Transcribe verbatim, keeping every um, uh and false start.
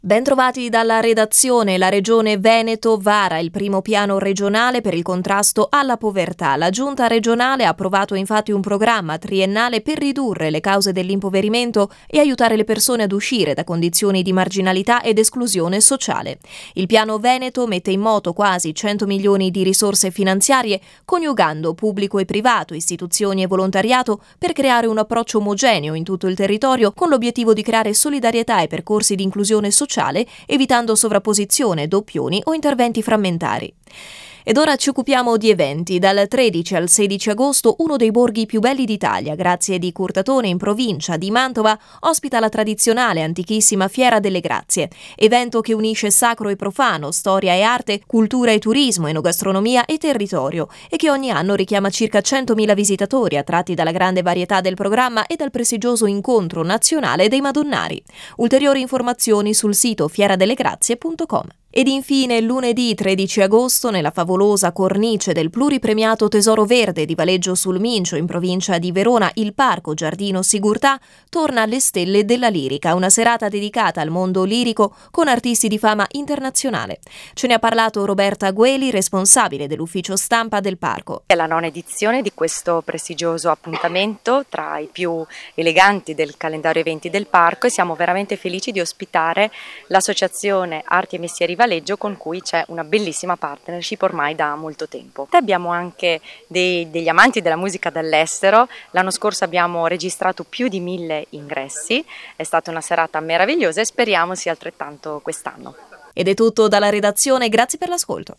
Bentrovati dalla redazione. La Regione Veneto vara il primo piano regionale per il contrasto alla povertà. La Giunta regionale ha approvato infatti un programma triennale per ridurre le cause dell'impoverimento e aiutare le persone ad uscire da condizioni di marginalità ed esclusione sociale. Il piano Veneto mette in moto quasi cento milioni di risorse finanziarie, coniugando pubblico e privato, istituzioni e volontariato per creare un approccio omogeneo in tutto il territorio con l'obiettivo di creare solidarietà e percorsi di inclusione sociale, evitando sovrapposizione, doppioni o interventi frammentari. Ed ora ci occupiamo di eventi. Dal tredici al sedici agosto uno dei borghi più belli d'Italia, Grazie di Curtatone in provincia di Mantova, ospita la tradizionale antichissima Fiera delle Grazie, evento che unisce sacro e profano, storia e arte, cultura e turismo, enogastronomia e territorio e che ogni anno richiama circa centomila visitatori attratti dalla grande varietà del programma e dal prestigioso incontro nazionale dei Madonnari. Ulteriori informazioni sul sito fiera delle grazie punto com. Ed infine lunedì tredici agosto nella favolosa cornice del pluripremiato Tesoro Verde di Valeggio sul Mincio in provincia di Verona il Parco Giardino Sigurtà torna alle stelle della lirica, una serata dedicata al mondo lirico con artisti di fama internazionale. Ce ne ha parlato Roberta Gueli, responsabile dell'ufficio stampa del parco. È la nona edizione di questo prestigioso appuntamento tra i più eleganti del calendario eventi del parco e siamo veramente felici di ospitare l'associazione Arti e Mestieri Valeggio con cui c'è una bellissima partnership ormai da molto tempo. Abbiamo anche dei, degli amanti della musica dall'estero, l'anno scorso abbiamo registrato più di mille ingressi, è stata una serata meravigliosa e speriamo sia altrettanto quest'anno. Ed è tutto dalla redazione, grazie per l'ascolto.